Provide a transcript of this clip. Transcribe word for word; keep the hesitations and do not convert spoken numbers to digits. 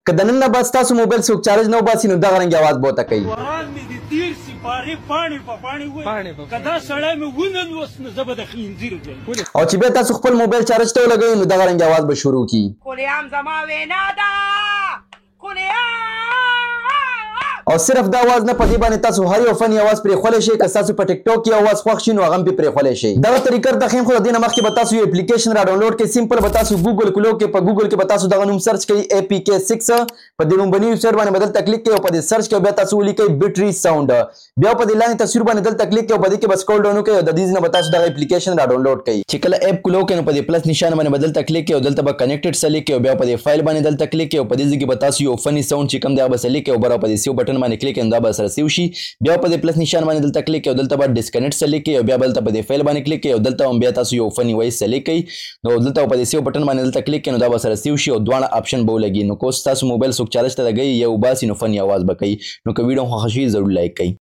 که د نن نه بس تاسو موبایل څوک چارج نه وباسي نو دغه رنګ اواز به ورته کوي. قرآن مې د تېر سپارې پاڼې په پاڼې وایي که دا سړی مې ونن اوس نو زه به د خنزیر ځم. او چې بیا تاسو خپل موبایل چارج ته ولګوئ نو دغه رنګ اواز به شروع کړي. کلیام زما وینا ده کلیام. او صرف دا आवाज نه پدې باندې تاسو هر یو فني आवाज پرې خولې شي که تاسو په ټیک ټاک کې आवाज خوښ شي نو هغه هم پرې خولې شي. دا طریقه د خیم خو د دینه مخکې به تاسو یو اپلیکیشن را ډاونلوډ کړئ. سمپل به تاسو ګوګل کلو کې په ګوګل کې به تاسو دغه نوم سرچ کړئ اے پی کے سکس په دې نوم باندې ویبسایټ باندې بدل تکلیک کړئ او په دې سرچ کې بیا تاسو ولیکئ بیټری ساوند. بیا په دې لاندې تصویر باندې دل تکلیک کړئ او په دې کې بس کول ډاون کړئ او د دې نه به تاسو دغه اپلیکیشن را ډاونلوډ کړئ. چې کله اپ کلو کې نو په دې پلس نشان باندې بدل تکلیک کړئ او دلته به کنیکټډ سلیکټ کړئ او بیا په دې فایل باندې دل تکلیک کړئ او په دې ځای کې به تاسو یو فني ساوند چې کوم دی هغه به سلیکټ کړئ او بیا په دې سیو بټن باندې کلیک کړئ دا به سره سیو شي. بیا په دې پلس نشان باندې دلته کلیک کړئ او دلته به ډیسکنیکټ سلیکټ کړئ او بیا بلته په دې فایل باندې کلیک کړئ او دلته هم بیا تاسو یو فني وایس سلیکټ کړئ نو دلته په دې سیو بټن باندې دلته کلیک کړئ نو دا به سره سیو شي او دواړه آپشن به ولګي. نو کو تاسو موبایل څوک چارج ته لګوئ یا وباسي نو فني आवाज به کوي. نو که ویډیو خوښ شي ضرور لایک کړئ.